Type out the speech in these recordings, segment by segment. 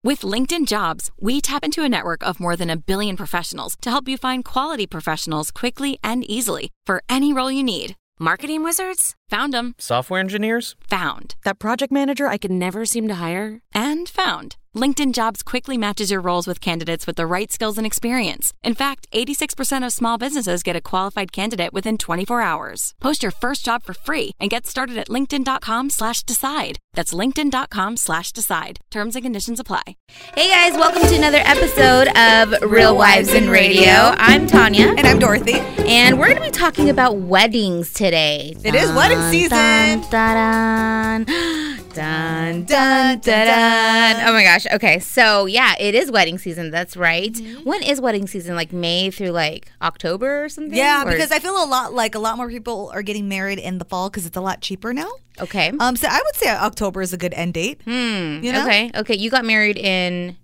With LinkedIn Jobs, we tap into a network of more than 1 billion professionals to help you find quality professionals quickly and easily for any role you need. Marketing wizards? Found them. Software engineers? Found. That project manager I could never seem to hire? And found. LinkedIn Jobs quickly matches your roles with candidates with the right skills and experience. In fact, 86% of small businesses get a qualified candidate within 24 hours. Post your first job for free and get started at linkedin.com/decide. That's linkedin.com/decide. Terms and conditions apply. Hey guys, welcome to another episode of Real Wives in Radio. I'm Tanya. And I'm Dorothy. And we're going to be talking about weddings today. It is wedding season. Dun, dun, dun, dun, dun, dun. Oh my gosh. Okay. So yeah, it is wedding season. That's right. Mm-hmm. When is wedding season? Like May through like October or something? Yeah, because I feel a lot more people are getting married in the fall because it's a lot cheaper now. Okay. So I would say October is a good end date. You know? Okay. You got married in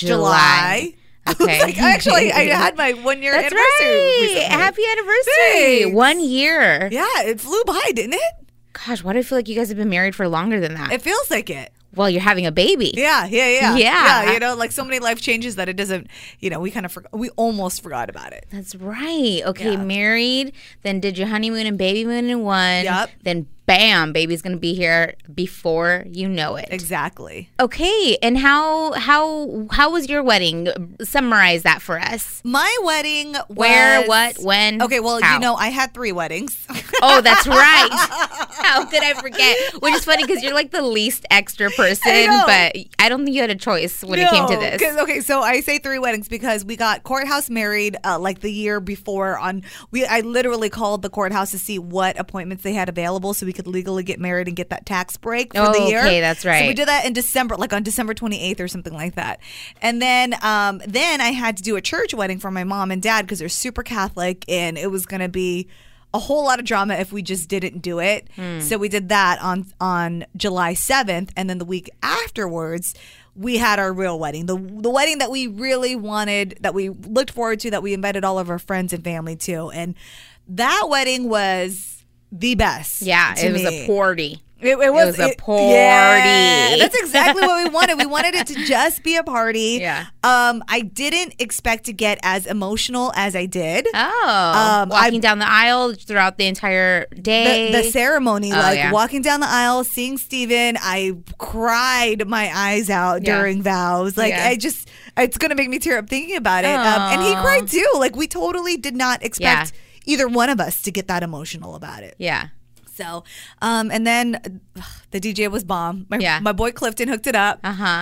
July. Okay. I had my 1 year anniversary. Recently. Happy anniversary. Thanks. 1 year. Yeah, it flew by, didn't it? Gosh, why do I feel like you guys have been married for longer than that? It feels like it. Well, you're having a baby. Yeah. You know, like so many life changes that it doesn't, you know, we almost forgot about it. That's right. Okay, married, then did your honeymoon and baby moon in one. Yep. Then bam, baby's going to be here before you know it. Exactly. Okay, and how was your wedding? Summarize that for us. My wedding was... Where, what, when, Okay, well, how? you know, I had 3 weddings. Oh, that's right. How could I forget? Which is funny because you're like the least extra person, but I don't think you had a choice when it came to this. Okay, so I say 3 weddings because we got courthouse married like the year before. I literally called the courthouse to see what appointments they had available so we could legally get married and get that tax break for the year. Okay, that's right. So we did that in December, like on December 28th or something like that. And then I had to do a church wedding for my mom and dad because they're super Catholic, and it was going to be a whole lot of drama if we just didn't do it. So we did that on July 7th, and then the week afterwards we had our real wedding, the wedding that we really wanted, that we looked forward to, that we invited all of our friends and family to. And that wedding was the best. Yeah, it was a party. It was a party. Yeah, that's exactly what we wanted. We wanted it to just be a party. Yeah. I didn't expect to get as emotional as I did. Walking down the aisle throughout the entire day. The ceremony, walking down the aisle, seeing Steven, I cried my eyes out during vows. Like, it's going to make me tear up thinking about it. And he cried too. Like, we totally did not expect either one of us to get that emotional about it. Yeah. So, and then the DJ was bomb. My boy Clifton hooked it up.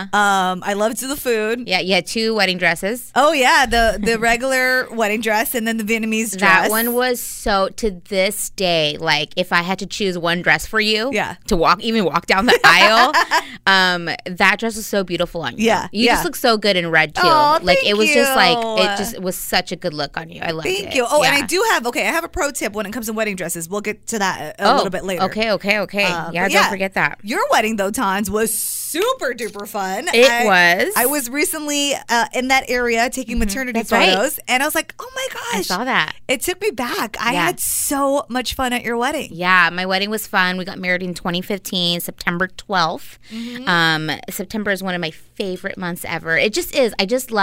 I loved the food. Yeah, you had 2 wedding dresses. Oh yeah, the regular wedding dress and then the Vietnamese dress. That one was so, to this day, like if I had to choose one dress for you to walk down the aisle, that dress was so beautiful on you. Yeah. You just look so good in red too. Oh, like thank it was you. just like, it was such a good look on you. I loved it. Thank you. Oh, and I do have, I have a pro tip when it comes to wedding dresses. We'll get to that a little bit later. Okay. Don't forget that. Your wedding, though, Tons, was super duper fun. It was. I was recently in that area taking maternity photos, and I was like, oh my gosh. I saw that. It took me back. I had so much fun at your wedding. Yeah, my wedding was fun. We got married in 2015, September 12th. September is one of my favorite months ever. It just is. I just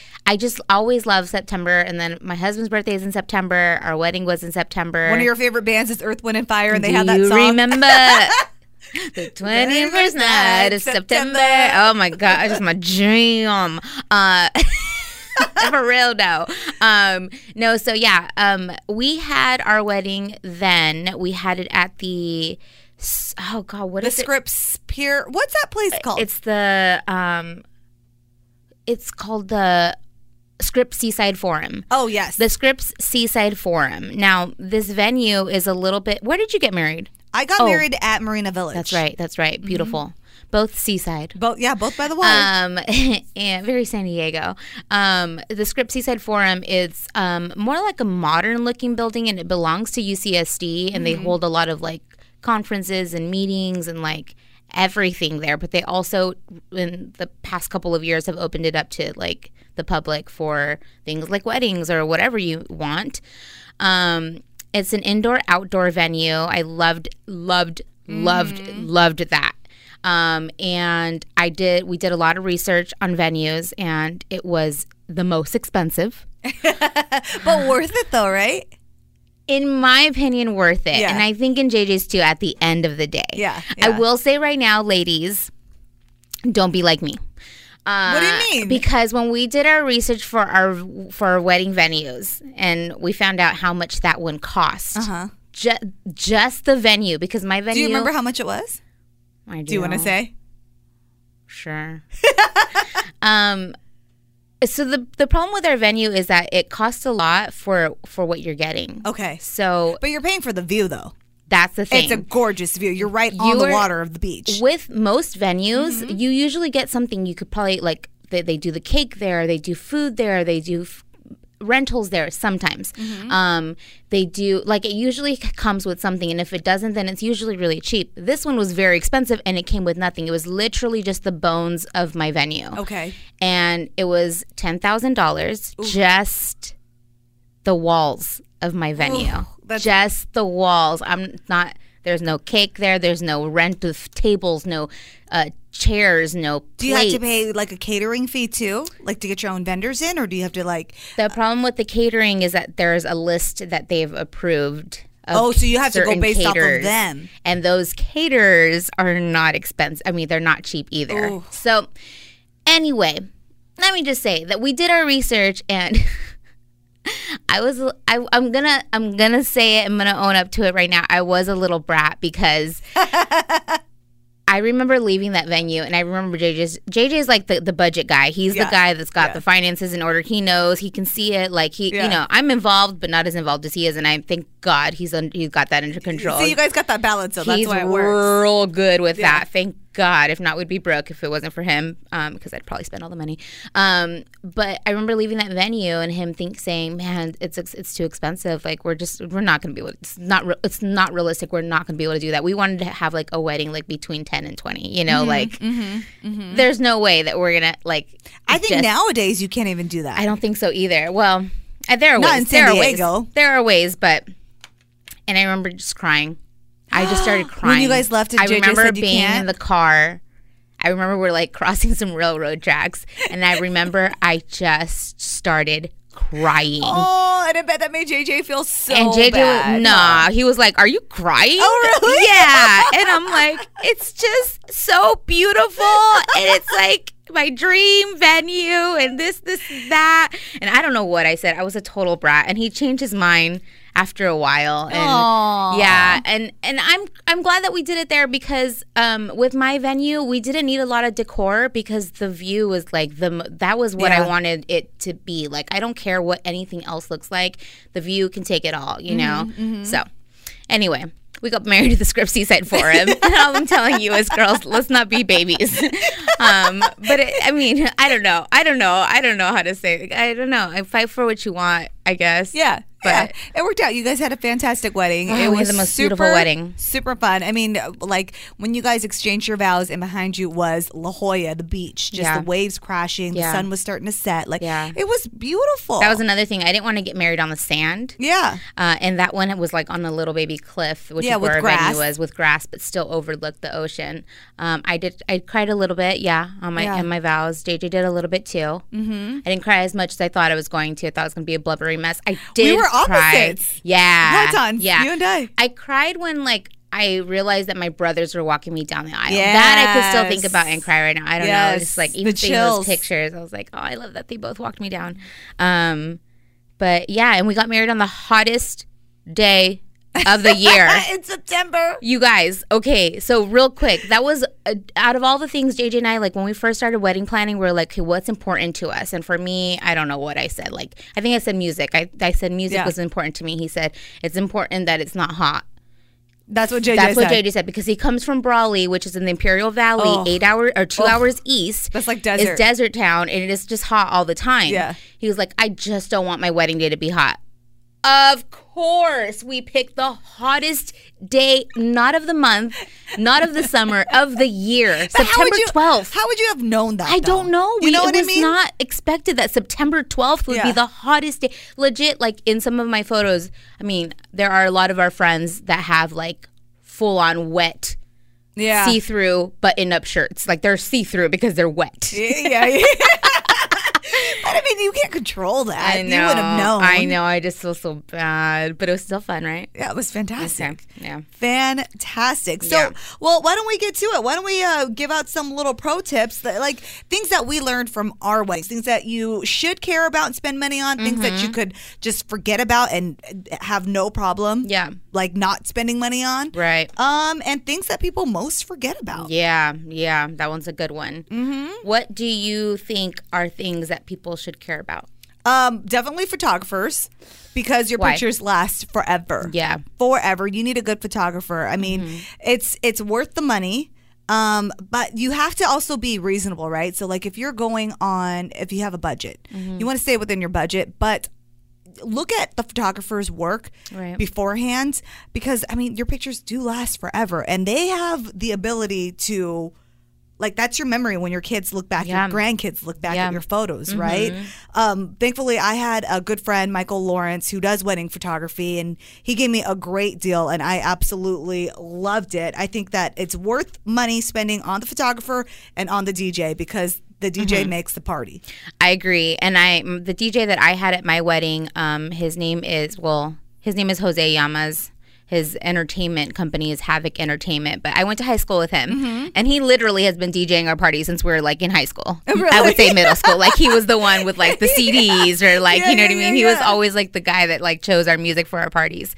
always love September. And then my husband's birthday is in September. Our wedding was in September. One of your favorite bands is Earth, Wind, and Fire, and they have that song. Do you remember the 21st night of September? Oh my God, just my jam. For real though. We had our wedding then. We had it at the the Scripps Pier. What's that place called? It's called the Scripps Seaside Forum. Oh, yes. The Scripps Seaside Forum. Now, this venue is a little bit... Where did you get married? I got married at Marina Village. That's right. Beautiful. Both seaside. Both by the water. And very San Diego. The Scripps Seaside Forum is more like a modern-looking building, and it belongs to UCSD, and they hold a lot of, like, conferences and meetings and, like, everything there. But they also, in the past couple of years, have opened it up to, like, the public for things like weddings or whatever you want. It's an indoor-outdoor venue. I loved that. And we did a lot of research on venues, and it was the most expensive. But worth it though, right? In my opinion, worth it. Yeah. And I think in JJ's too at the end of the day. Yeah. I will say right now, ladies, don't be like me. What do you mean? Because when we did our research for our wedding venues, and we found out how much that one cost. Just the venue, because my venue. Do you remember how much it was? I do. Do you want to say? Sure. So the problem with our venue is that it costs a lot for what you're getting. Okay. So, but you're paying for the view though. That's the thing. It's a gorgeous view. You're right on the water of the beach. With most venues, you usually get something. You could probably they do the cake there, they do food there, they do rentals there sometimes. They do, it usually comes with something, and if it doesn't, then it's usually really cheap. This one was very expensive, and it came with nothing. It was literally just the bones of my venue. Okay. And it was $10,000, just the walls of my venue. Just the walls. There's no cake there. There's no rent of tables, no chairs, no plates. Do you have to pay a catering fee too? To get your own vendors in, or do you have to The problem with the catering is that there's a list that they've approved. So you have to go based off of them. And those caterers are not expensive. I mean, they're not cheap either. Ooh. So anyway, let me just say that we did our research, and I'm gonna say it. I'm gonna own up to it right now. I was a little brat because I remember leaving that venue, and I remember JJ's like the budget guy. He's the guy that's got the finances in order. He knows, he can see it. I'm involved, but not as involved as he is. And I thank God he's got that under control. So you guys got that balance, so that's why it works. He's real good with that. Thank God. If not, we'd be broke if it wasn't for him, because I'd probably spend all the money. But I remember leaving that venue and him saying, "Man, it's too expensive. We're not going to be able. It's not realistic. We're not going to be able to do that. We wanted to have a wedding between 10 and 20. There's no way that we're gonna I think nowadays you can't even do that. I don't think so either. Well, there are ways. Not in San Diego. There are ways, but. And I remember just crying. I just started crying. When you guys left, JJ I remember said you being can't? in the car. I remember we're crossing some railroad tracks, and I remember I just started crying. Oh, and I bet that made JJ feel so and JJ bad. He was like, "Are you crying?" Oh, really? Yeah. And I'm like, it's just so beautiful, and it's my dream venue, and this, that, and I don't know what I said. I was a total brat, and he changed his mind after a while. And Aww. yeah, and I'm glad that we did it there, because with my venue we didn't need a lot of decor, because the view was that was what I wanted it to be. I don't care what anything else looks like. The view can take it all, you know. So anyway, we got married at the Scripps Seaside Forum. And all I'm telling you is, girls, let's not be babies. But I don't know. I don't know how to say it. I don't know. I fight for what you want, I guess. Yeah. But it worked out. You guys had a fantastic wedding. It we was had the most beautiful wedding. Super fun. I mean, when you guys exchanged your vows, and behind you was La Jolla, the beach, just the waves crashing. The sun was starting to set. It was beautiful. That was another thing. I didn't want to get married on the sand. Yeah. And that one was on a little baby cliff, which is where our venue was, with grass, but still overlooked the ocean. I cried a little bit, on my vows. JJ did a little bit too. I didn't cry as much as I thought I was going to. I thought it was going to be a blubbery mess. I did. We were cry. opposites. Yeah. Tons. Yeah. You and I. I cried when I realized that my brothers were walking me down the aisle. That I could still think about and cry right now. I don't know. Just even seeing those pictures, I was like, oh, I love that they both walked me down. But yeah, and we got married on the hottest day of the year. In September. You guys, okay, so real quick, that was out of all the things JJ and I, when we first started wedding planning, we were like, okay, what's important to us? And for me, I don't know what I said. I think I said music. I said music was important to me. He said it's important that it's not hot. That's what JJ said, because he comes from Brawley, which is in the Imperial Valley, 2 hours east. That's like desert. It's desert town, and it is just hot all the time. Yeah. He was like, I just don't want my wedding day to be hot. Of course, we picked the hottest day, not of the month, not of the summer, of the year, September 12th. How would you have known that? I don't know. You know what I mean? It was not expected that September 12th would be the hottest day. Legit, in some of my photos, there are a lot of our friends that have full-on wet see-through button-up shirts. Like they're see-through because they're wet. Yeah. But I mean, you can't control that. I know. You would have known. I know. I just feel so bad, but it was still fun, right? Yeah, it was fantastic. Okay. Yeah. Fantastic. So, Yeah. well, why don't we get to it? Why don't we give out some little pro tips, that, like things that we learned from our weddings, things that you should care about and spend money on, things that you could just forget about and have no problem, like not spending money on, Right. And things that people most forget about. Yeah, that one's a good one. What do you think are things that people should care about? Definitely photographers, because your Why? pictures last forever. Yeah. Forever. You need a good photographer. I mean, it's worth the money. But you have to also be reasonable, right? So like if you have a budget, you want to stay within your budget, but look at the photographer's work beforehand, because I mean, your pictures do last forever and they have the ability to, like, that's your memory when your kids look back, your grandkids look back at your photos, right? Thankfully, I had a good friend, Michael Lawrence, who does wedding photography, and he gave me a great deal, and I absolutely loved it. I think that it's worth money spending on the photographer and on the DJ, because the DJ makes the party. I agree. And the DJ that I had at my wedding, his name is Jose Llamas. His entertainment company is Havoc Entertainment, but I went to high school with him, and he literally has been DJing our parties since we were like in high school. Really? I would say middle school. Like he was the one with like the CDs or like, you know what I mean? He was always like the guy that like chose our music for our parties.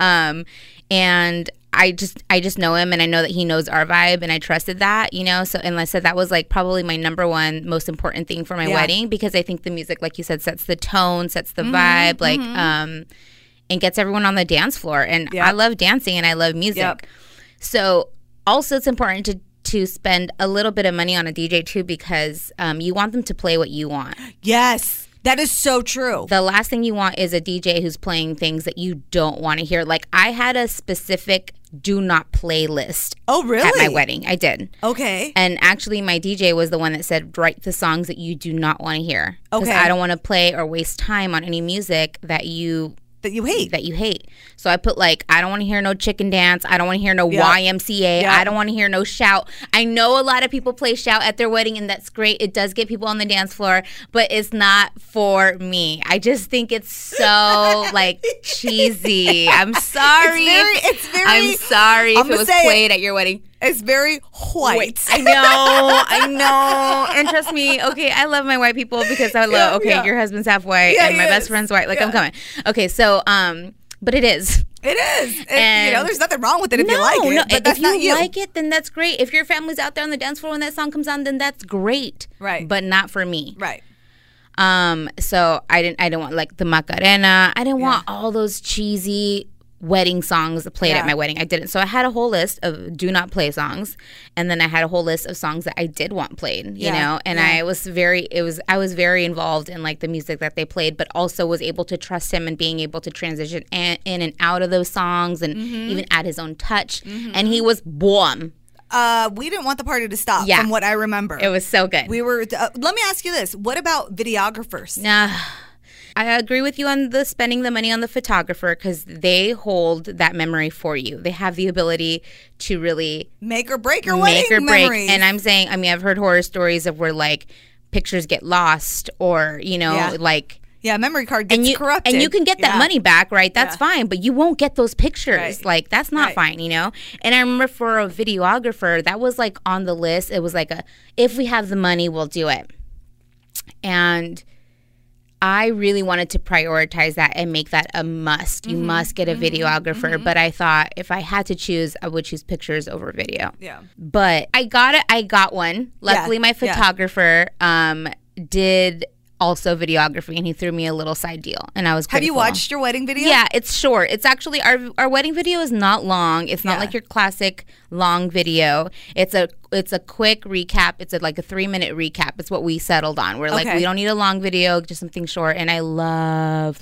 And I just know him, and I know that he knows our vibe, and I trusted that, you know. So, and I said that was like probably my number one most important thing for my wedding, because I think the music, like you said, sets the tone, sets the vibe, like and gets everyone on the dance floor. And I love dancing and I love music. So also it's important to spend a little bit of money on a DJ too, because you want them to play what you want. Yes. That is so true. The last thing you want is a DJ who's playing things that you don't want to hear. Like I had a specific do not play list. Oh, really? At my wedding. I did. Okay. And actually my DJ was the one that said, write the songs that you do not want to hear. Because Okay. I don't want to play or waste time on any music that you hate. So I put like, I don't want to hear no chicken dance. I don't want to hear no YMCA. I don't want to hear no shout. I know a lot of people play shout at their wedding, and that's great. It does get people on the dance floor, but it's not for me. I just think it's so like cheesy. I'm sorry. I'm sorry if it was played at your wedding. It's very white. I know. And trust me, okay, I love my white people because I love, your husband's half white and my best friend's white. Like, I'm coming. Okay, so, but it is. It is. And, there's nothing wrong with it if you like it. No, but that's if not you like it, then that's great. If your family's out there on the dance floor when that song comes on, then that's great. Right. But not for me. Right. So I didn't want like the Macarena. I didn't want all those cheesy wedding songs played at my wedding. I didn't. So I had a whole list of do not play songs, and then I had a whole list of songs that I did want played, you know, and I was very involved in like the music that they played, but also was able to trust him and being able to transition in and out of those songs and even add his own touch. And he was boom. We didn't want the party to stop from what I remember. It was so good. We were, let me ask you this. What about videographers? I agree with you on the spending the money on the photographer, because they hold that memory for you. They have the ability to really make or break your wedding memories. And I've heard horror stories of where like pictures get lost, or like memory card gets corrupted. And you can get that money back, right? That's fine, but you won't get those pictures. Right. Like, that's not fine, you know? And I remember for a videographer, that was like on the list. It was like if we have the money, we'll do it. And I really wanted to prioritize that and make that a must. You must get a videographer. But I thought if I had to choose, I would choose pictures over video. Yeah. But I got it. I got one. Luckily, my photographer did also videography, and he threw me a little side deal, and I was grateful. Have you watched your wedding video? Yeah, it's short. It's actually our wedding video is not long. It's not like your classic long video. It's a quick recap. It's like a 3-minute recap. It's what we settled on. We're like, we don't need a long video, just something short. And I love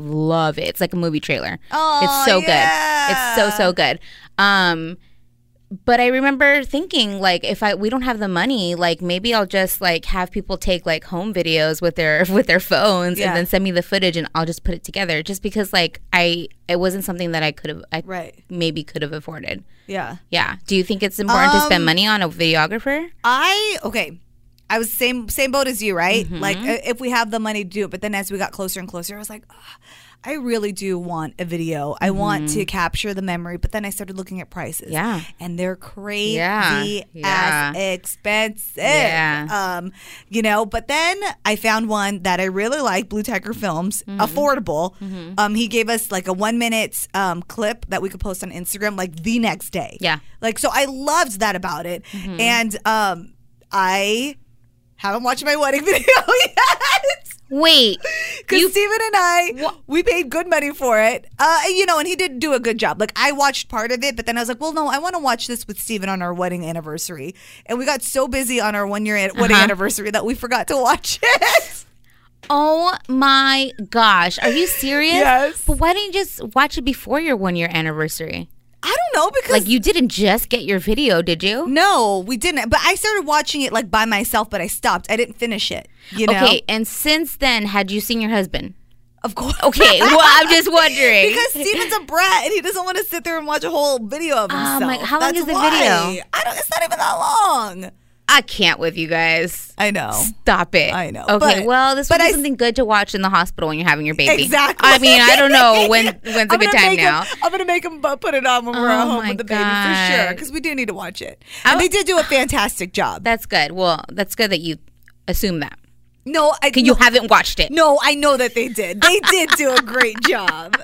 it. It's like a movie trailer. Oh, it's so good. It's so good. But I remember thinking, like, if we don't have the money, like, maybe I'll just like have people take like home videos with their phones and then send me the footage, and I'll just put it together. Just because like it wasn't something that I maybe could have afforded. Yeah. Yeah. Do you think it's important to spend money on a videographer? I was same boat as you, right? Like if we have the money to do it, but then as we got closer and closer, I was like, I really do want a video. I want to capture the memory, but then I started looking at prices. Yeah. And they're crazy ass expensive. Yeah. But then I found one that I really like, Blue Tiger Films, affordable. He gave us like a 1 minute clip that we could post on Instagram like the next day. Yeah. Like, so I loved that about it. And I haven't watched my wedding video yet. Wait. Because Steven and I, we paid good money for it. And he did do a good job. Like, I watched part of it, but then I was like, well, no, I want to watch this with Steven on our wedding anniversary. And we got so busy on our 1 year wedding anniversary that we forgot to watch it. Oh my gosh. Are you serious? Yes. But why didn't you just watch it before your 1 year anniversary? I don't know, because like, you didn't just get your video, did you? No, we didn't. But I started watching it like by myself, but I stopped. I didn't finish it. Okay, and since then, had you seen your husband? Of course. Okay, well, I'm just wondering. Because Steven's a brat and he doesn't want to sit there and watch a whole video of himself. Oh my! How long is the why. video? It's not even that long. I can't with you guys. I know. Stop it. I know. Okay, well, this would be something good to watch in the hospital when you're having your baby. Exactly. I mean, I don't know when's a good time now. I'm going to make him put it on when we're at home with the baby for sure, because we do need to watch it. And they did do a fantastic job. That's good. Well, that's good that you assume that. No, you haven't watched it. No, I know that they did. They did do a great job.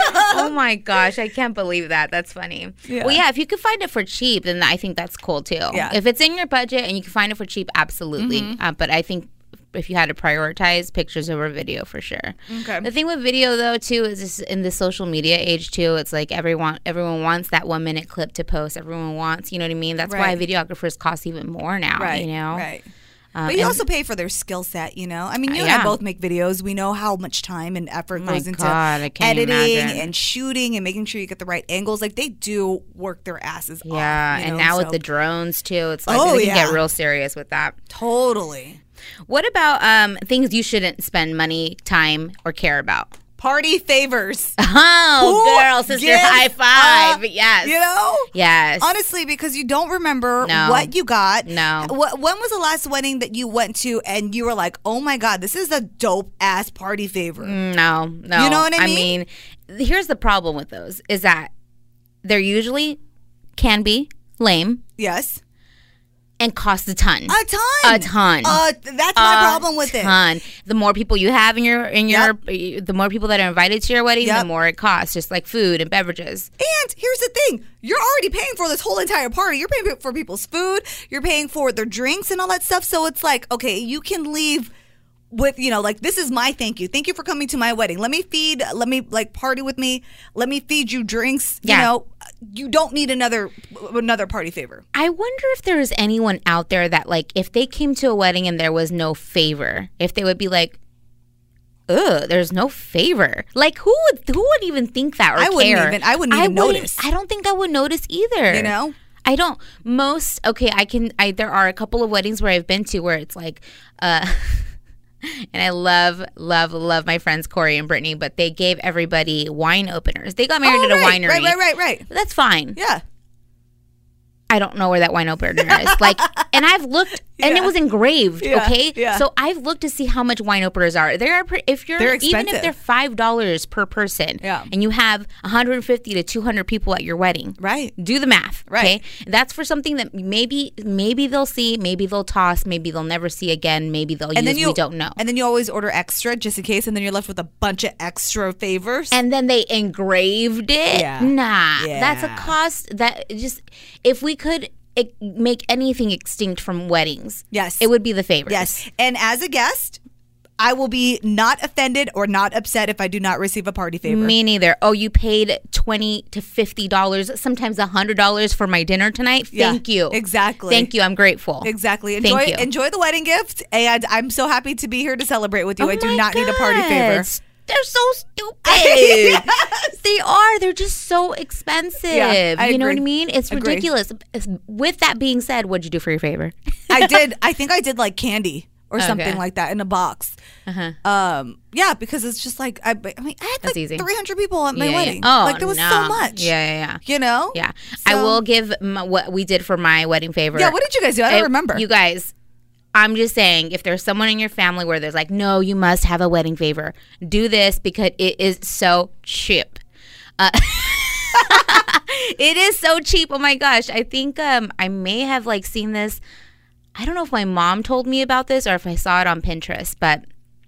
Oh my gosh, I can't believe that. That's funny. Yeah. Well, yeah, if you could find it for cheap, then I think that's cool too. Yeah. If it's in your budget and you can find it for cheap, absolutely. But I think if you had to prioritize, pictures over video for sure. Okay. The thing with video though too is this, in the social media age too, it's like everyone wants that 1 minute clip to post. Everyone wants, you know what I mean? That's why videographers cost even more now. Right. Right. But you also pay for their skill set, I mean, you and I both make videos. We know how much time and effort goes into editing and shooting and making sure you get the right angles. Like, they do work their asses off. Yeah, and now with the drones, too, it's like they can get real serious with that. Totally. What about things you shouldn't spend money, time, or care about? Party favors. Oh, girl, sister, high five. Yes. Yes. Honestly, because you don't remember what you got. No. When was the last wedding that you went to and you were like, oh my God, this is a dope ass party favor? No. You know what I mean? I mean, here's the problem with those is that they're usually can be lame. Yes. And cost a ton. A ton. That's my problem with it. The more people you have in your the more people that are invited to your wedding, the more it costs, just like food and beverages. And here's the thing. You're already paying for this whole entire party. You're paying for people's food. You're paying for their drinks and all that stuff. So it's like, okay, you can leave with, like, this is my thank you. Thank you for coming to my wedding. Let me party with me. Let me feed you drinks. Yeah. You don't need another party favor. I wonder if there is anyone out there that, like, if they came to a wedding and there was no favor, if they would be like, ugh, there's no favor. Like, who would even think that or care? I wouldn't even notice. I don't think I would notice either. I don't. There are a couple of weddings where I've been to where it's like, and I love my friends Corey and Brittany, but they gave everybody wine openers. They got married at a winery. Right. That's fine. Yeah. I don't know where that wine opener is. Like, and I've looked, and it was engraved. Yeah. Okay, yeah. So I've looked to see how much wine openers are. They're expensive. Even if they're $5 per person, and you have 150 to 200 people at your wedding, right? Do the math, right? Okay? That's for something that maybe they'll see, maybe they'll toss, maybe they'll never see again, maybe they'll use. We don't know. And then you always order extra just in case, and then you're left with a bunch of extra favors. And then they engraved it. Yeah. Nah, yeah. That's a cost. That just if we could make anything extinct from weddings, yes, it would be the favors. Yes, and as a guest, I will be not offended or not upset if I do not receive a party favor. Me neither. Oh, you paid $20 to $50, sometimes $100 for my dinner tonight. Thank you. Exactly. Thank you. I'm grateful. Exactly. Enjoy the wedding gift, and I'm so happy to be here to celebrate with you. I do not need a party favor. They're so stupid. Yes. They are. They're just so expensive. Yeah, you know what I agree. mean? It's Agree. ridiculous. With that being said, what'd you do for your favor? I think I did like candy or something like that in a box. Yeah, because it's just like I mean, I had That's like easy. 300 people at my wedding. Oh, like there was so much. Yeah. You know? Yeah. I So- will give what we did for my wedding favor. Yeah, what did you guys do? I don't remember. You guys, I'm just saying, if there's someone in your family where there's like, no, you must have a wedding favor, do this because it is so cheap. It is so cheap. Oh my gosh. I think I may have like seen this. I don't know if my mom told me about this or if I saw it on Pinterest, but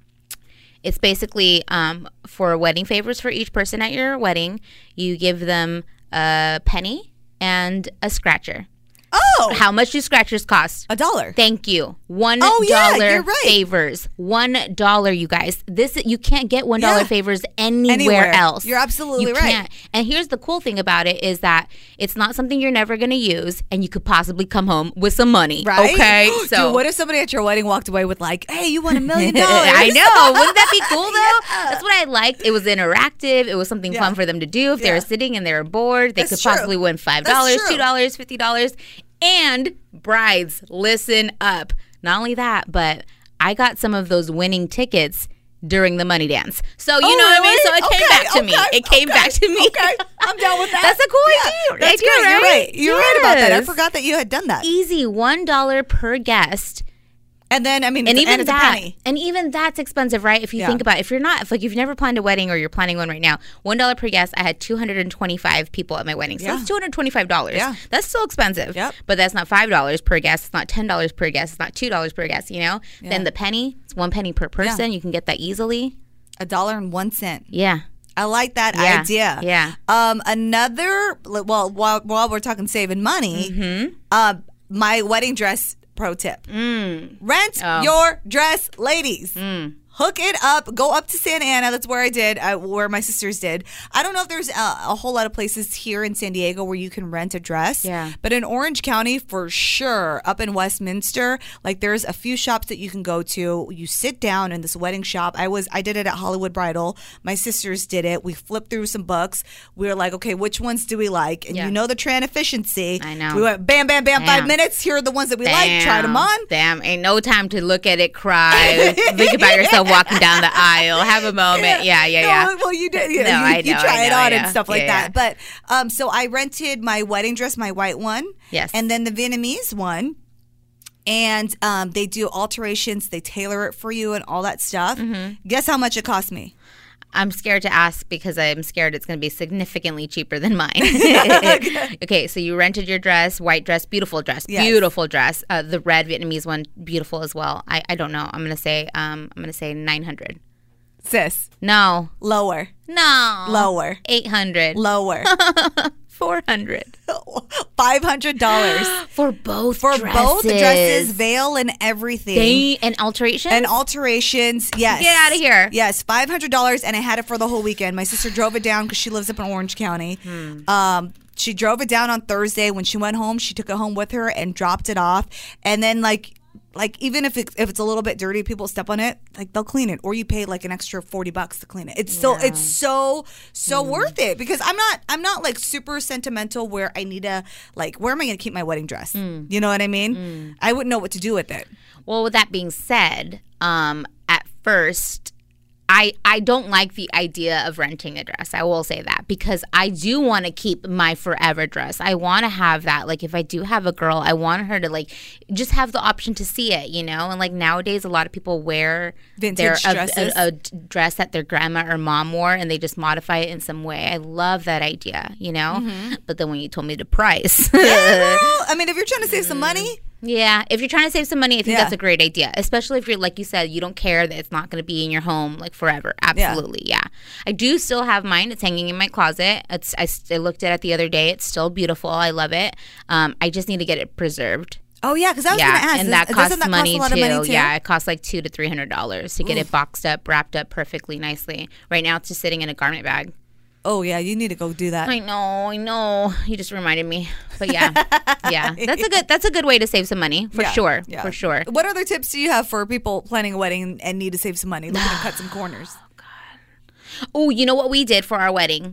it's basically for wedding favors for each person at your wedding. You give them a penny and a scratcher. Oh, How much do scratchers cost? $1. Thank you. $1 Oh, yeah, you're right. favors. $1, you guys. This you can't get $1 Yeah. favors anywhere Anywhere. else. You're absolutely You right. can't. And here's the cool thing about it is that it's not something you're never going to use, and you could possibly come home with some money. Right? Okay. So Dude, what if somebody at your wedding walked away with like, hey, you won $1 million? I know. Wouldn't that be cool though? Yeah. That's what I liked. It was interactive. It was something fun for them to do. If they Yeah. were sitting and they were bored, they That's could true. possibly win $5, That's true. $2, $50. And brides, listen up. Not only that, but I got some of those winning tickets during the money dance. So you know what I mean? So it came back to me. It came back to me. Okay, I'm down with that. That's a cool idea. That's idea, great. You're right. You're right about that. I Yes. forgot that you had done that. Easy, $1 per guest. And then, I mean, And even it's a that, penny. and even that's expensive, right? If you think about it, if you've never planned a wedding or you're planning one right now, $1 per guest. I had 225 people at my wedding, so that's $225. Yeah. That's still expensive. Yep. But that's not $5 per guest. It's not $10 per guest. It's not $2 per guest. You know. Then the penny, it's 1 penny per person. You can get that easily. $1.01. Yeah. I like that Yeah. idea. Yeah. Another, well, while we're talking saving money, my wedding dress pro tip. Rent your dress, ladies. Hook it up. Go up to Santa Ana. That's where I did, where my sisters did. I don't know if there's a whole lot of places here in San Diego where you can rent a dress. Yeah. But in Orange County, for sure, up in Westminster, like there's a few shops that you can go to. You sit down in this wedding shop. I did it at Hollywood Bridal. My sisters did it. We flipped through some books. We were like, okay, which ones do we like? And you know the trend efficiency. I know. We went bam, bam, bam, 5 Damn. minutes. Here are the ones that we like. Tried them on. Damn, ain't no time to look at it, cry, think about yourself walking down the aisle, have a moment. Yeah. No, well, you did. You, No, I you know, try I it know, on yeah. and stuff like Yeah, that. But so I rented my wedding dress, my white one. Yes. And then the Vietnamese one. And they do alterations. They tailor it for you and all that stuff. Mm-hmm. Guess how much it cost me? I'm scared to ask because I'm scared it's going to be significantly cheaper than mine. Okay, so you rented your dress, white dress, beautiful dress, Yes. beautiful dress. The red Vietnamese one, beautiful as well. I don't know. I'm going to say 900. Sis, No. lower. No. Lower. 800. Lower. 400. $500 For both for dresses. both dresses, veil, and everything. And alterations? And alterations, yes. Get outta here. Yes, $500, and I had it for the whole weekend. My sister drove it down because she lives up in Orange County. She drove it down on Thursday. When she went home, she took it home with her and dropped it off. And then, like even if it's a little bit dirty, people step on it, like they'll clean it, or you pay like an extra $40 to clean it. It's so worth it, because I'm not like super sentimental where I need to, like, where am I going to keep my wedding dress? You know what I mean? I wouldn't know what to do with it. Well, with that being said, at first, I don't like the idea of renting a dress. I will say that, because I do want to keep my forever dress. I want to have that. Like, if I do have a girl, I want her to, like, just have the option to see it, you know? And, like, nowadays, a lot of people wear Vintage dresses. a dress that their grandma or mom wore, and they just modify it in some way. I love that idea, you know? But then when you told me the price. Yeah, well, I mean, if you're trying to save some money. Yeah, if you're trying to save some money, I think Yeah. that's a great idea. Especially if you're, like you said, you don't care that it's not going to be in your home, like, forever. Absolutely, yeah. I do still have mine. It's hanging in my closet. I looked at it the other day. It's still beautiful. I love it. I just need to get it preserved. Oh, yeah, because I was going to ask. And that doesn't costs that money, cost a lot of money too? Yeah, it costs like $200 to $300 to get it boxed up, wrapped up perfectly nicely. Right now, it's just sitting in a garment bag. Oh, yeah, you need to go do that. I know. You just reminded me. But yeah, that's a good way to save some money for sure. Yeah. For sure. What other tips do you have for people planning a wedding and need to save some money, looking to cut some corners? Oh, you know what we did for our wedding?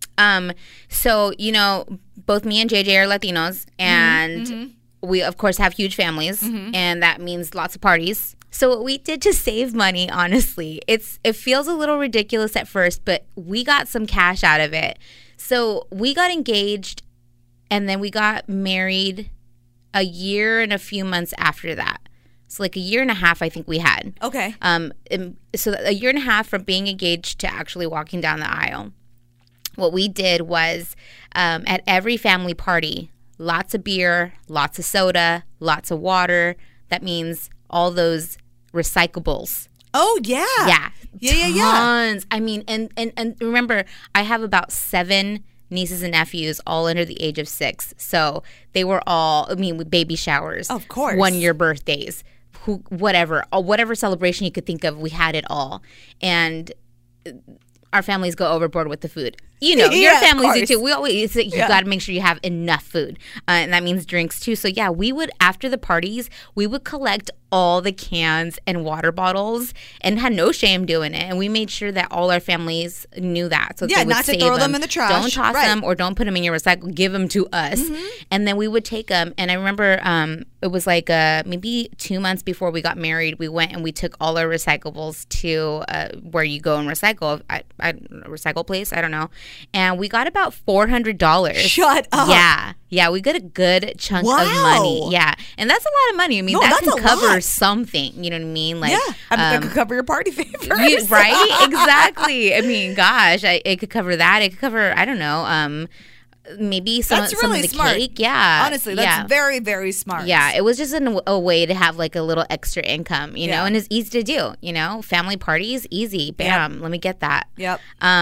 So, both me and JJ are Latinos, and we, of course, have huge families, and that means lots of parties. So what we did to save money, honestly, it feels a little ridiculous at first, but we got some cash out of it. So we got engaged, and then we got married a year and a few months after that. So like a year and a half, I think we had. Okay. So a year and a half from being engaged to actually walking down the aisle. What we did was at every family party, lots of beer, lots of soda, lots of water. That means all those recyclables. Oh, yeah. Yeah. Yeah. Tons. I mean, and remember, I have about 7 nieces and nephews, all under the age of 6. So they were all, with baby showers. Of course. 1-year birthdays. Whatever celebration you could think of, we had it all. And our families go overboard with the food. Your families do too. We always you got to make sure you have enough food, and that means drinks too. So yeah, we would, after the parties, we would collect all the cans and water bottles, and had no shame doing it. And we made sure that all our families knew that. So they would not to throw them in the trash. Don't toss them or don't put them in your recycle. Give them to us, and then we would take them. And I remember it was like maybe 2 months before we got married, we went and we took all our recyclables to where you go and recycle. A recycle place, I don't know. And we got about $400. Shut up. Yeah, we got a good chunk of money. Yeah, and that's a lot of money. I mean, that can cover something. You know what I mean? Like, that could cover your party favors. Right? Exactly. I mean, gosh, it could cover that. It could cover, I don't know, maybe some of the smart. Cake. Yeah. Honestly, that's very, very smart. Yeah, it was just a way to have like a little extra income, know, and it's easy to do, family parties, easy. Bam, let me get that. Yep.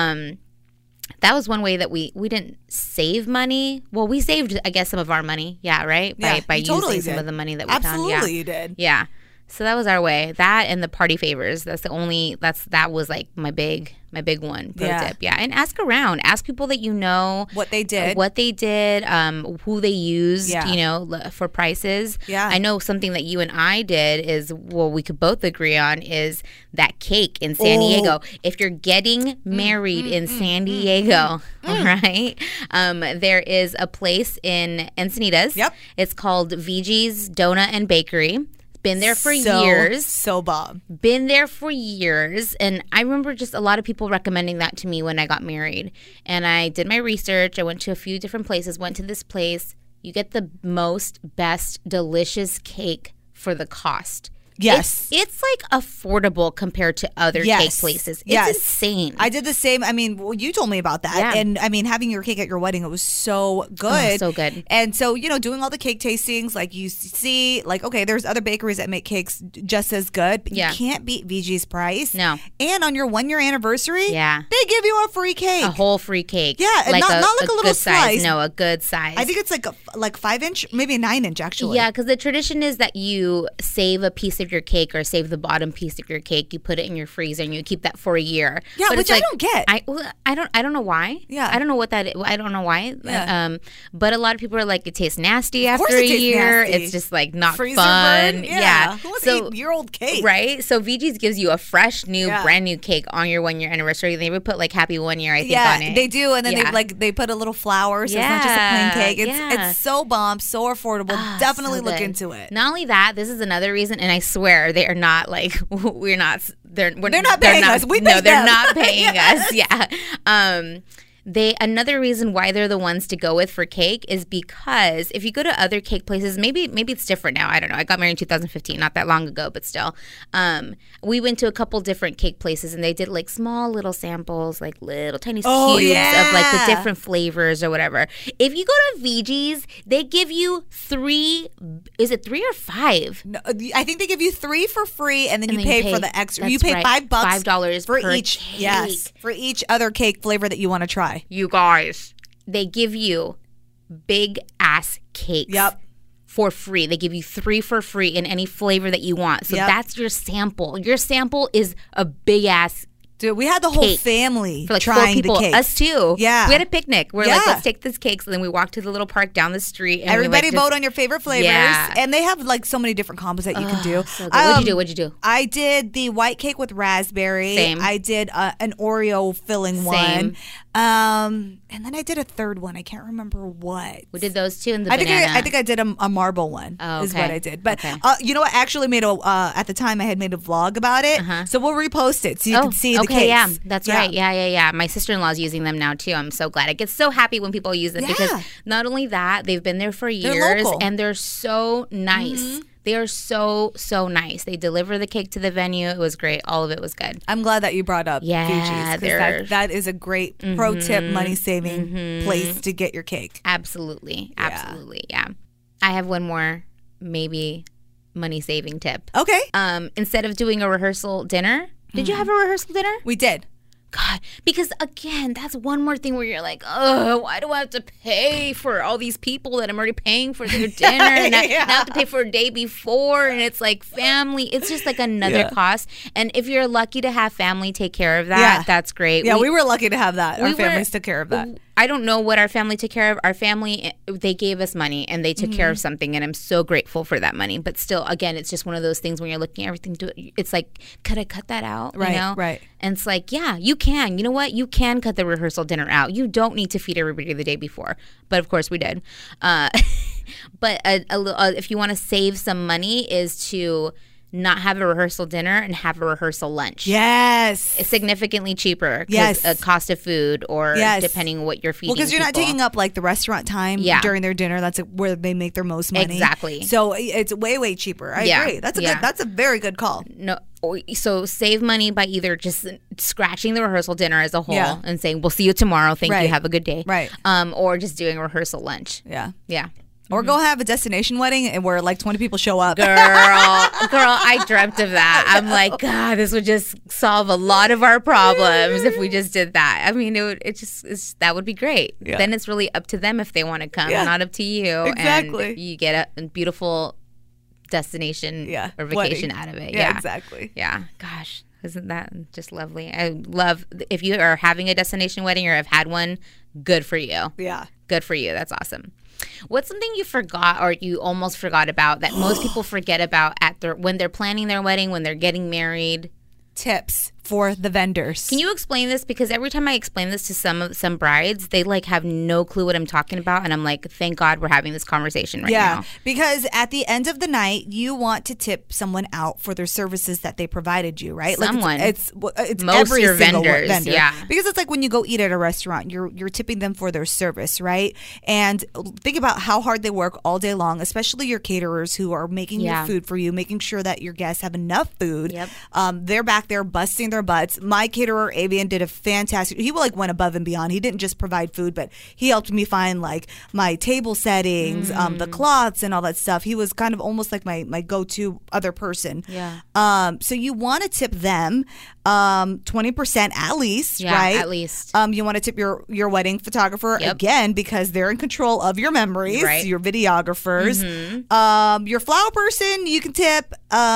That was one way that we didn't save money. Well, we saved, I guess, some of our money. Yeah, right? By using some of the money that we found. Absolutely, you did. Yeah. So that was our way. That and the party favors. That was like my big one. Pro tip. Yeah. And ask around. Ask people that you know what they did, who they used, for prices. Yeah. I know something that you and I did is, we could both agree on, is that cake in San Diego. If you're getting married in San Diego, right? There is a place in Encinitas. Yep. It's called VG's Donut and Bakery. Been there for years. So bomb. Been there for years. And I remember just a lot of people recommending that to me when I got married. And I did my research. I went to a few different places, went to this place. You get the best, delicious cake for the cost. Yes. It's like affordable compared to other cake places. It's insane. I did the same. I mean, you told me about that. Yeah. And I mean, having your cake at your wedding, it was so good. Oh, so good. And so, doing all the cake tastings, like you see, like, okay, there's other bakeries that make cakes just as good, but you can't beat VG's price. No. And on your 1-year anniversary, they give you a free cake. A whole free cake. Yeah. And not like a little size. slice. No, a good size. I think it's like 5-inch, maybe a 9-inch actually. Yeah, because the tradition is that you save a piece of your cake or save the bottom piece of your cake. You put it in your freezer and you keep that for a year. Yeah, but which I don't get. I don't know why. Yeah, I don't know what that is. I don't know why. Yeah. But a lot of people are like, it tastes nasty after a year. Nasty. It's just like not freezer fun. Burn? Yeah. Who wants to eat your old cake? Right. So VG's gives you a fresh new, brand new cake on your 1-year anniversary. They would put like happy 1 year, I think, on it. They do, and then they put a little flower, so it's not just a plain cake. It's so bomb, so affordable. Definitely look into it. Not only that, this is another reason, and I swear they are not like they're not paying us. They're not paying us. Yeah. Another reason why they're the ones to go with for cake is because if you go to other cake places, maybe it's different now. I don't know. I got married in 2015, not that long ago, but still. We went to a couple different cake places and they did like small little samples, like little tiny cubes of like the different flavors or whatever. If you go to VG's, they give you 3. Is it 3 or 5? No, I think they give you 3 for free, and then you pay for the extra. You pay $5 for each cake. Yes, for each other cake flavor that you want to try. You guys, they give you big ass cakes. Yep. For free. They give you 3 for free in any flavor that you want. So that's your sample. Your sample is a big ass Dude, we had the whole cake family for like 4 trying people. the cake. Us too. Yeah. We had a picnic. We're like, Yeah. let's take this cake. So then we walked to the little park down the street. And Everybody we, like, vote on your favorite flavors. Yeah. And they have like so many different combos that you can do. So good. What'd you do? I did the white cake with raspberry. Same. I did an Oreo filling one. And then I did a third one. I can't remember what. We did those two and the I banana. think I did a marble one. Oh, Is okay. what I did. But Okay. you know what? I actually made at the time I had made a vlog about it. So we'll repost it so you can see the cakes. Yeah, that's right. Yeah. My sister-in-law's using them now too. I'm so glad. I get so happy when people use them because not only that, they've been there for years local. and they're so nice. They are so nice. They deliver the cake to the venue. It was great. All of it was good. I'm glad that you brought up Yeah, Fugees, they're- because that is a great pro tip, money saving place to get your cake. Absolutely. Yeah. I have one more maybe money saving tip. Okay, Instead of doing a rehearsal dinner, did you have a rehearsal dinner? we did. God, because again, that's one more thing where you're like, oh, why do I have to pay for all these people that I'm already paying for their dinner? And now I have to pay for a day before. And it's like family. It's just like another cost. And if you're lucky to have family take care of that, that's great. Yeah, we were lucky to have that. Our we families were- took care of that. I don't know what our family took care of. Our family, they gave us money and they took care of something, and I'm so grateful for that money. But still, again, it's just one of those things when you're looking at everything. It's like, could I cut that out? Right, you know? right. And it's like, yeah, you can. You know what? You can cut the rehearsal dinner out. You don't need to feed everybody the day before. But of course, we did. But if you want to save some money, is to not have a rehearsal dinner and have a rehearsal lunch. Yes. It's significantly cheaper. Yes. A cost of food or depending on what you're feeding. Well, because you're not people. taking up like the restaurant time during their dinner. That's where they make their most money. Exactly. So it's way cheaper. I agree. That's a very good call. No, so save money by either just scratching the rehearsal dinner as a whole and saying, we'll see you tomorrow. Thank you. Have a good day. Right. Or just doing a rehearsal lunch. Yeah. Yeah. Or go have a destination wedding and where like 20 people show up. Girl, I dreamt of that. I'm like, God, this would just solve a lot of our problems if we just did that. I mean, that would be great. Yeah. Then it's really up to them if they want to come, not up to you. Exactly. And you get a beautiful destination or vacation wedding out of it. Yeah, exactly. Yeah. Gosh, isn't that just lovely? I love if you are having a destination wedding or have had one, good for you. Yeah. Good for you. That's awesome. What's something you forgot or you almost forgot about that most people forget about when they're planning their wedding, when they're getting married? Tips for the vendors. Can you explain this? Because every time I explain this to some brides, they like have no clue what I'm talking about, and I'm like, thank God we're having this conversation right now. Because at the end of the night, you want to tip someone out for their services that they provided you, right? Someone. Like it's Most every your single vendors, vendor. yeah. Because it's like when you go eat at a restaurant, you're tipping them for their service, right? And think about how hard they work all day long, especially your caterers who are making your food for you, making sure that your guests have enough food. Yep. They're back there busting their butts. My caterer Avian did a fantastic. He went above and beyond. He didn't just provide food, but he helped me find like my table settings, the cloths, and all that stuff. He was kind of almost like my go-to other person. Yeah. So you want to tip them 20% at least, right? At least. You want to tip your wedding photographer again because they're in control of your memories. Right. Your videographers, your flower person, you can tip.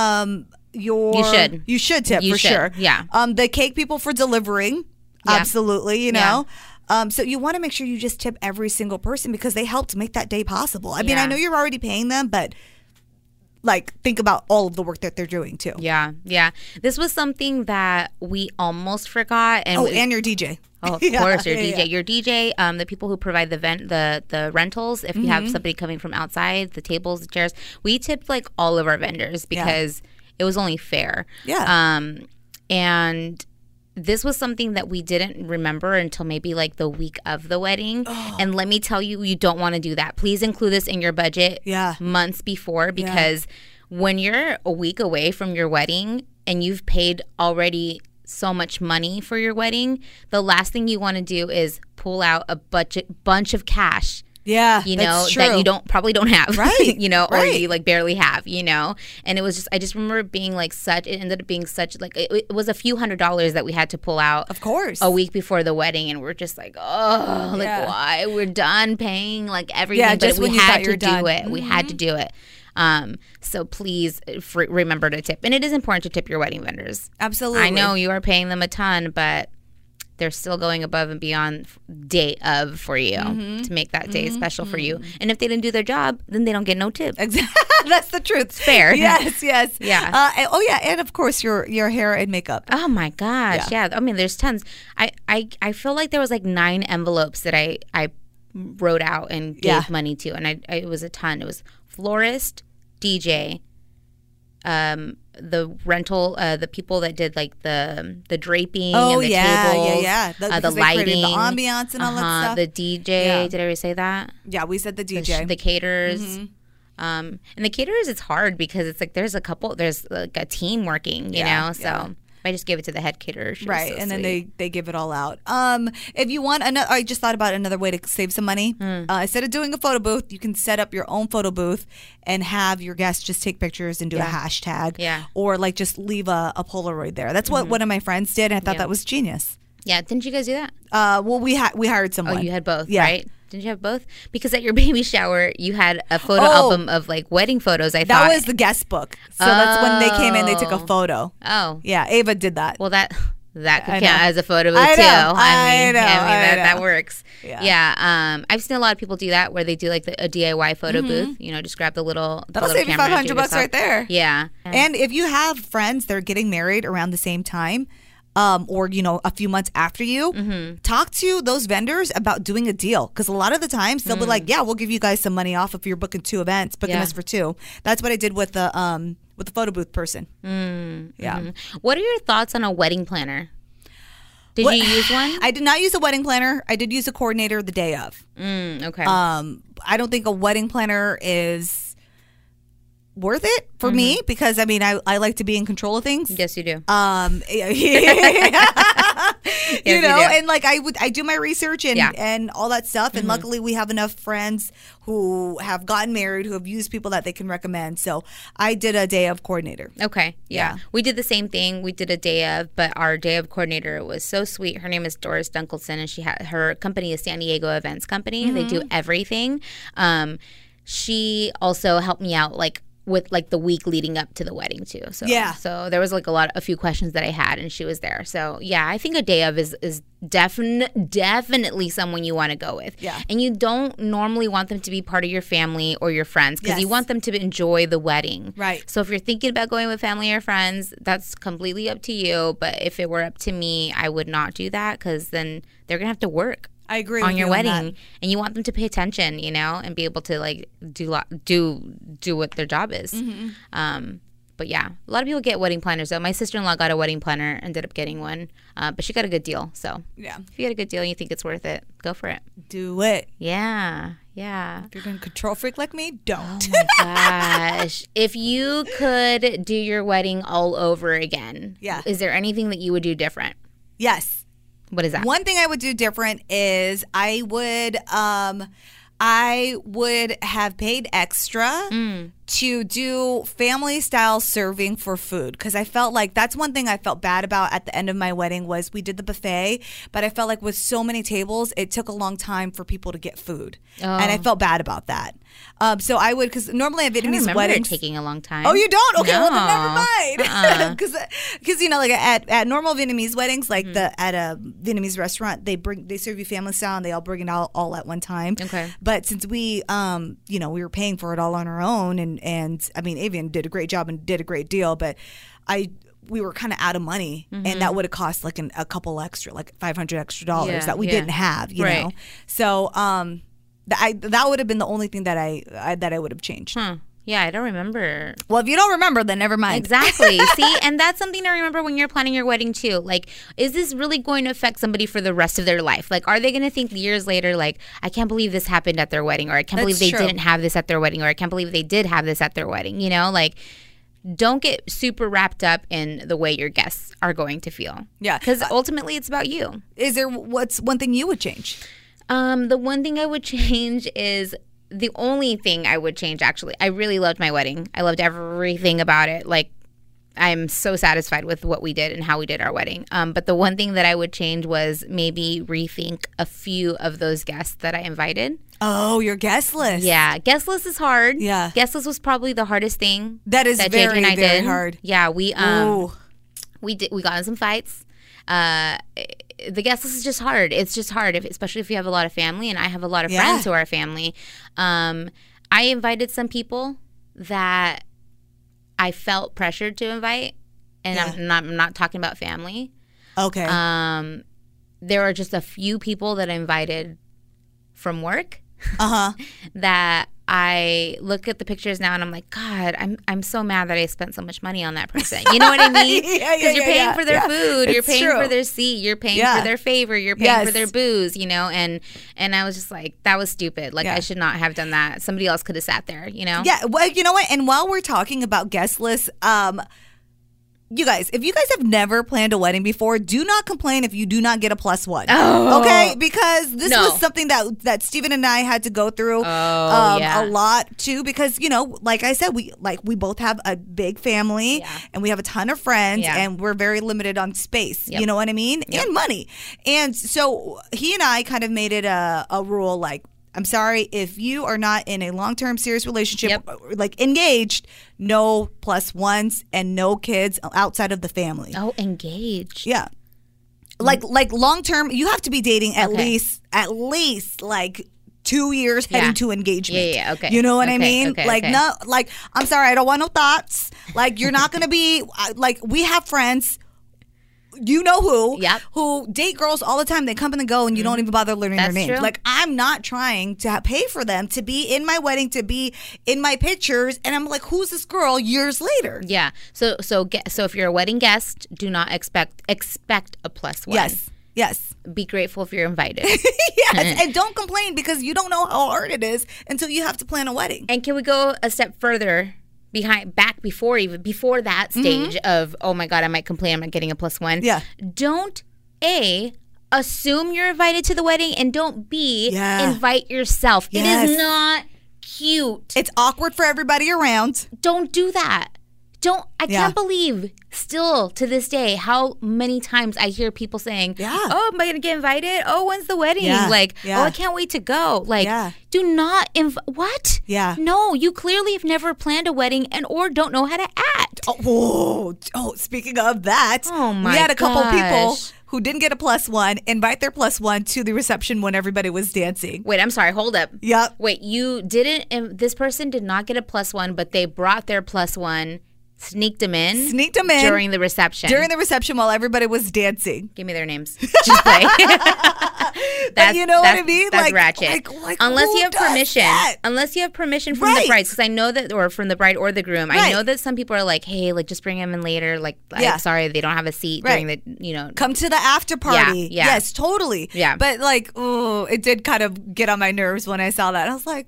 You should tip for sure. Yeah. The cake people for delivering. Absolutely, you know. So you want to make sure you just tip every single person because they helped make that day possible. I mean, I know you're already paying them, but like think about all of the work that they're doing too. Yeah. This was something that we almost forgot. And and your DJ. Oh, of course, your DJ. Your DJ, the people who provide the rentals, if you have somebody coming from outside, the tables, the chairs, we tipped like all of our vendors because it was only fair. Yeah. And this was something that we didn't remember until maybe like the week of the wedding. And let me tell you, you don't want to do that. Please include this in your budget months before because when you're a week away from your wedding and you've paid already so much money for your wedding, the last thing you want to do is pull out a bunch of cash Yeah, you know, that's true. that you probably don't have, Right, you know, or right. you like barely have, you know. And it was just, I just remember it ended up being such like, it was a few $100s that we had to pull out, Of course. a week before the wedding, and we're just like, oh, like Yeah. why we're done paying like everything, Yeah, but just when we you had thought to you were do done. it. We had to do it. So please remember to tip, and it is important to tip your wedding vendors. Absolutely. I know you are paying them a ton, but they're still going above and beyond day of for you to make that day special for you. And if they didn't do their job, then they don't get no tip. Exactly. That's the truth. Fair. Yes, yes. Yeah. And of course your hair and makeup. Oh my gosh, yeah. I mean, there's tons. I feel like there was like 9 envelopes that I wrote out and gave money to, and it was a ton. It was florist, DJ, the rental, the people that did like the draping and the tables, The the lighting, the ambiance and all that stuff. the DJ. Yeah. Did I already say that? Yeah, we said the DJ. The caterers. And the caterers, it's hard because it's like there's like a team working, you know. So I just gave it to the head caterer. She was Right, so and then sweet. they give it all out. If you want another, I just thought about another way to save some money. Instead of doing a photo booth, you can set up your own photo booth and have your guests just take pictures and do a hashtag. Yeah. Or like just leave a Polaroid there. That's what one of my friends did, and I thought that was genius. Yeah, didn't you guys do that? Well, we hired someone. Oh, you had both, Yeah. right? Didn't you have both? Because at your baby shower, you had a photo album of like wedding photos. I thought That was the guest book. So that's when they came in, they took a photo. Oh, Yeah, Ava did that. well that could I count know. as a photo booth I too. know, I mean, I know. that works. Yeah. I've seen a lot of people do that where they do like a DIY photo booth. You know, just grab the little. That'll the little save you camera and do it $500 yourself. right there. Yeah. And if you have friends that are getting married around the same time, or a few months after you, talk to those vendors about doing a deal, because a lot of the times they'll be like, "Yeah, we'll give you guys some money off if you're booking 2 events, booking us for 2." That's what I did with the photo booth person. Yeah. What are your thoughts on a wedding planner? Did you use one? I did not use a wedding planner. I did use a coordinator the day of. Okay. I don't think a wedding planner is worth it for me, because I mean I like to be in control of things. Yes, you do. You you know, do. and like I do my research and Yeah. and all that stuff, and luckily we have enough friends who have gotten married who have used people that they can recommend. So I did a day of coordinator. Okay. Yeah. Yeah. We did the same thing. We did a day of, but our day of coordinator was so sweet. Her name is Doris Dunkelson, and her company is San Diego Events Company. They do everything. She also helped me out with like the week leading up to the wedding too. So Yeah. So there was like a few questions that I had, and she was there. So yeah, I think a day of is definitely someone you want to go with. Yeah. And you don't normally want them to be part of your family or your friends, because you Yes. want them to enjoy the wedding. Right. So if you're thinking about going with family or friends, that's completely up to you. But if it were up to me, I would not do that, because then they're gonna have to work I agree on with your you on wedding, that. and you want them to pay attention, you know, and be able to like do what their job is. But yeah, a lot of people get wedding planners though. My sister-in-law got a wedding planner, ended up getting one, but she got a good deal. So Yeah. if you get a good deal and you think it's worth it, go for it. Do it. Yeah. If you're a control freak like me, don't. Oh my gosh. If you could do your wedding all over again, Yeah. is there anything that you would do different? Yes. What is that? One thing I would do different is I would have paid extra to do family style serving for food, because I felt like that's one thing I felt bad about at the end of my wedding was we did the buffet, but I felt like with so many tables it took a long time for people to get food, and I felt bad about that. So I would, because normally at I don't Vietnamese remember weddings it taking a long time. Oh, you don't? Okay, well No. then never mind. Because like at normal Vietnamese weddings, like at a Vietnamese restaurant, they serve you family style and they all bring it all at one time. Okay. But since we we were paying for it all on our own, and I mean Avian did a great job and did a great deal, but we were kind of out of money, and that would have cost like a couple extra, like $500 extra that we didn't have, you know. So that would have been the only thing that I would have changed. Yeah, I don't remember. Well, if you don't remember, then never mind. Exactly. See, and that's something to remember when you're planning your wedding too. Like, is this really going to affect somebody for the rest of their life? Like, are they going to think years later, like, I can't believe this happened at their wedding, or I can't believe they didn't have this at their wedding, or I can't believe they did have this at their wedding, you know? Like, don't get super wrapped up in the way your guests are going to feel. Yeah. Because ultimately it's about you. What's one thing you would change? The one thing I would change is the only thing I would change, actually. I really loved my wedding. I loved everything about it. Like, I'm so satisfied with what we did and how we did our wedding. But the one thing that I would change was maybe rethink a few of those guests that I invited. Oh, your guest list. Yeah, guest list is hard. Yeah. Guest list was probably the hardest thing. That is that very, JJ and I very did. hard. Yeah, we got in some fights. The guest list is just hard. It's just hard, especially if you have a lot of family, and I have a lot of friends who are family. I invited some people that I felt pressured to invite, and I'm not talking about family. Okay. There are just a few people that I invited from work. That I look at the pictures now and I'm like, God, I'm so mad that I spent so much money on that person. You know what I mean? Because you're paying for their food, you're paying for their seat, you're paying for their favor, you're paying for their booze, you know? And I was just like, that was stupid. Like, I should not have done that. Somebody else could have sat there, you know? Yeah, well, you know what? And while we're talking about guest lists, you guys, if you guys have never planned a wedding before, do not complain if you do not get a +1. Oh. Okay? Because this was something that Steven and I had to go through a lot too. Because, you know, like I said, we both have a big family and we have a ton of friends and we're very limited on space. You know what I mean? And money. And so he and I kind of made it a rule, like, I'm sorry, if you are not in a long-term serious relationship, like engaged, no +1s and no kids outside of the family. Oh, engaged. Yeah. Like long-term, you have to be dating at least like 2 years heading to engagement. Yeah, okay. You know what I mean? No, like, I'm sorry, I don't want no thoughts. Like, you're not going to be, like, we have friends, you know who date girls all the time. They come and they go, and you don't even bother learning their names. True. Like, I'm not trying to pay for them to be in my wedding, to be in my pictures, and I'm like, who's this girl years later? Yeah. So if you're a wedding guest, do not expect a +1. Yes. Be grateful if you're invited. Yes, and don't complain because you don't know how hard it is until you have to plan a wedding. And can we go a step further? Before that stage of, oh my God, I might complain I'm not getting a +1. Yeah. Don't assume you're invited to the wedding, and don't invite yourself. Yes. It is not cute. It's awkward for everybody around. Don't do that. I can't believe still to this day how many times I hear people saying, oh, am I going to get invited? Oh, when's the wedding? Oh, I can't wait to go. Do not what? Yeah. No, you clearly have never planned a wedding or don't know how to act. Oh, speaking of that, we had a couple people who didn't get a +1 invite their +1 to the reception when everybody was dancing. Wait, I'm sorry. Hold up. Yep. Wait, you didn't, this person did not get a +1, but they brought their +1. Sneaked them in during the reception. During the reception while everybody was dancing. Give me their names. Just play. But you know what I mean? That's ratchet. Unless you have permission. Unless you have permission from the bride, because I know that, or from the bride or the groom. I know that some people are like, hey, like, just bring them in later. Like, I'm sorry, they don't have a seat during the, you know. Come to the after party. Yeah. Yes, totally. Yeah. But like, it did kind of get on my nerves when I saw that. I was like,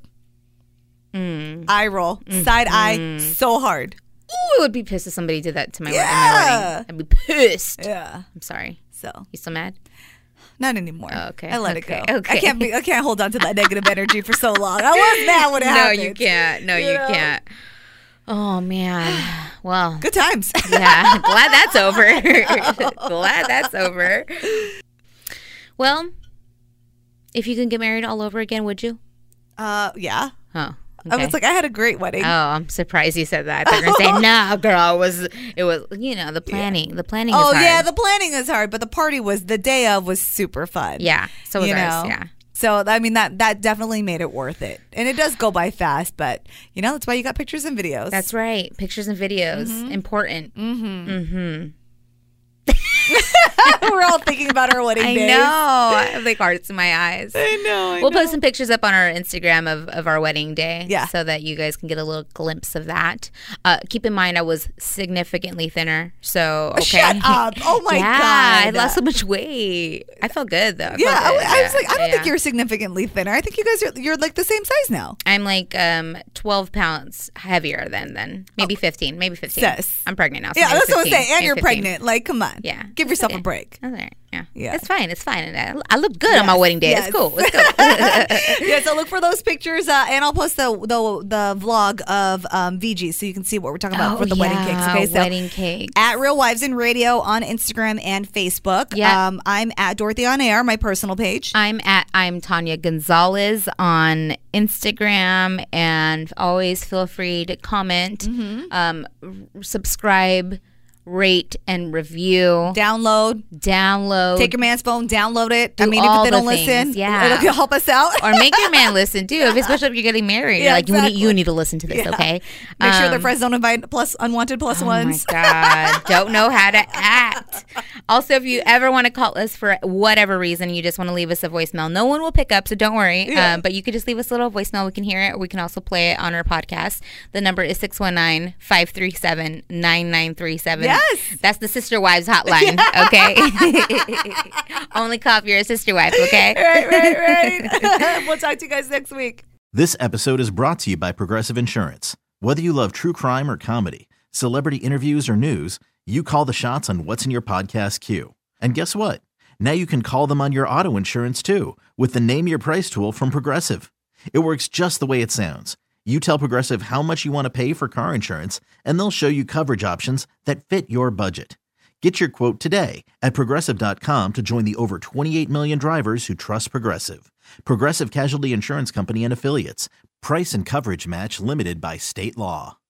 eye roll, side eye, so hard. Ooh, I would be pissed if somebody did that to my wedding. I'd be pissed. Yeah. I'm sorry. So you still mad? Not anymore. Oh, okay. I let it go. Okay. I can't hold on to that negative energy for so long. I was mad when it happened. No, you can't. No, you can't. Oh man. Well. Good times. Yeah. Glad that's over. Glad that's over. Well, if you can get married all over again, would you? Yeah. Oh. Okay. I was like, I had a great wedding. Oh, I'm surprised you said that. They're gonna say, "No, girl, it was, you know, the planning. Yeah. The planning. Oh is hard. Yeah, the planning is hard, but the day of was super fun. Yeah, so was ours. Yeah. So I mean that definitely made it worth it, and it does go by fast, but you know that's why you got pictures and videos. That's right, pictures and videos, important. We're all thinking about our wedding days. I know. I have like hearts in my eyes. I know. We'll post some pictures up on our Instagram of our wedding day. Yeah. So that you guys can get a little glimpse of that. Keep in mind, I was significantly thinner. So, okay. Shut up. Oh, my God. I lost so much weight. I felt good, though. I was like, I don't think you're significantly thinner. I think you guys you're like the same size now. I'm like 12 pounds heavier than maybe 15. Maybe 15. Sis. I'm pregnant now. So yeah, that's 15, what I'm saying. And you're 15. pregnant. Like, come on. Yeah. Give yourself a break. All right. Yeah. It's fine. It's fine. And I look good on my wedding day. Yes. It's cool. It's cool. Yeah, so look for those pictures, and I'll post the vlog of VG so you can see what we're talking about for the wedding cakes. Okay, so wedding cakes. at Real Wives in Radio on Instagram and Facebook. Yeah. I'm at Dorothy on Air, my personal page. I'm Tanya Gonzalez on Instagram, and always feel free to comment, subscribe, rate, and review. Download. Take your man's phone, download it. Do even all if they don't the things, listen, yeah. it'll help us out. Or make your man listen too, especially if you're getting married. Yeah, You're like, exactly. you need to listen to this, Yeah. okay? Make sure their friends don't invite unwanted plus ones. Oh my God. Don't know how to act. Also, if you ever want to call us for whatever reason, you just want to leave us a voicemail. No one will pick up, so don't worry. Yeah. But you could just leave us a little voicemail. We can hear it, or we can also play it on our podcast. The number is 619-537-9937. Yes. That's the Sister Wives hotline, okay? Only call if you're a sister wife, okay? Right. We'll talk to you guys next week. This episode is brought to you by Progressive Insurance. Whether you love true crime or comedy, celebrity interviews or news, you call the shots on what's in your podcast queue. And guess what? Now you can call them on your auto insurance too with the Name Your Price tool from Progressive. It works just the way it sounds. You tell Progressive how much you want to pay for car insurance, and they'll show you coverage options that fit your budget. Get your quote today at Progressive.com to join the over 28 million drivers who trust Progressive. Progressive Casualty Insurance Company and Affiliates. Price and coverage match limited by state law.